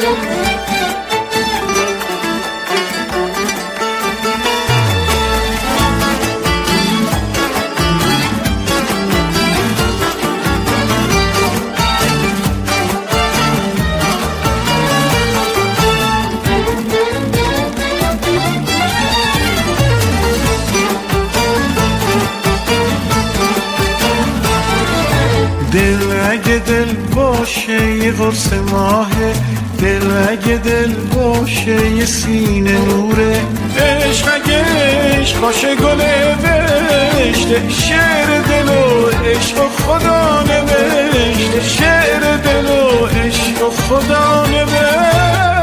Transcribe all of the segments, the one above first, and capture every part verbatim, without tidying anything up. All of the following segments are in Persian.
دل اگه دل باشه یه قرص ماهه، دل اگه دل باشه یه سینه نوره، عشق اگه عشق باشه گل بهشته، شعر دل و عشق و خدا نوشته، شعر دل و عشق و خدا نوشته.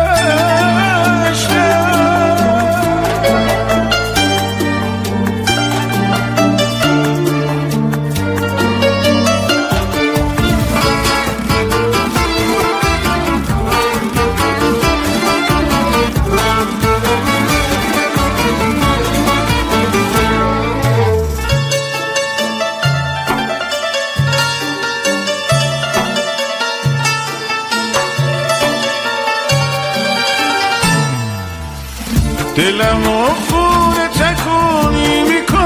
دلم و خونه تکونی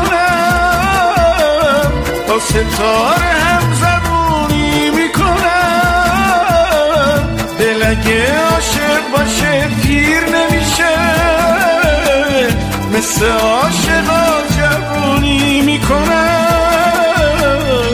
میکنم، با ستاره هم زبونی میکنم، دل اگه عاشق باشه پیر نمیشه، مثل عاشقا جوونی میکنم.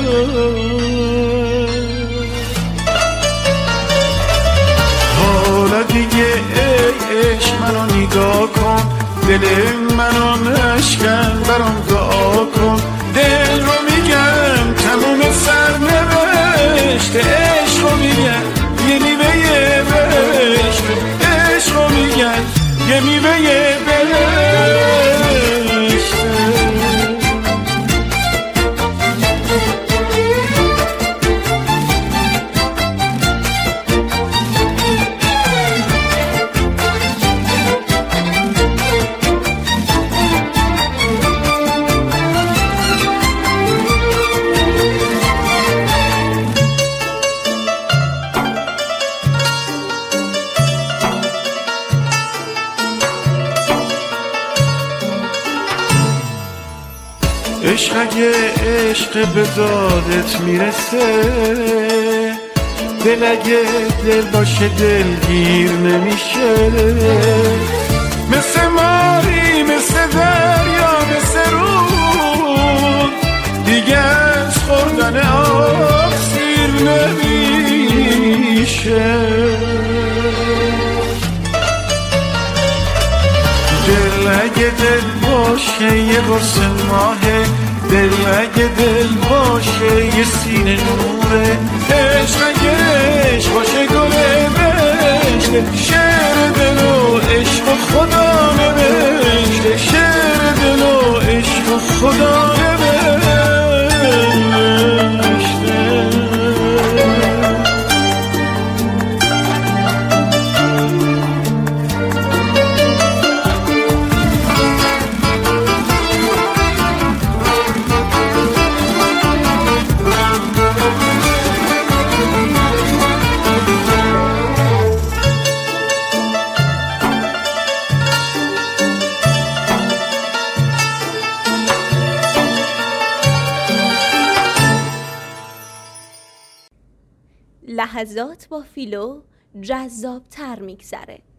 حالا دیگه عشق منو نگاه کن، دل منو نشکن برام دعا کن، دل رو میگم تموم سرنوشت، عشق رو میگم یه میوه بهشت، عشق رو میگم یه میوه بهشت. عشق اگه عشق به دادت میرسه، دل اگه دل باشه دلگیر نمیشه، مثل ماری مثل دریا مثل رود، دیگه از خوردن آب سیر نمیشه. دل اگه دل باشه یه قرص ماهه، دل اگه دل باشه یه سینه نوره، عشق اگه عشق باشه گل بهشته، شعر دل و عشق و خدا نوشته، شعر دل و عشق و خدا نوشته. لحظات با فیلو جذاب تر میگذره.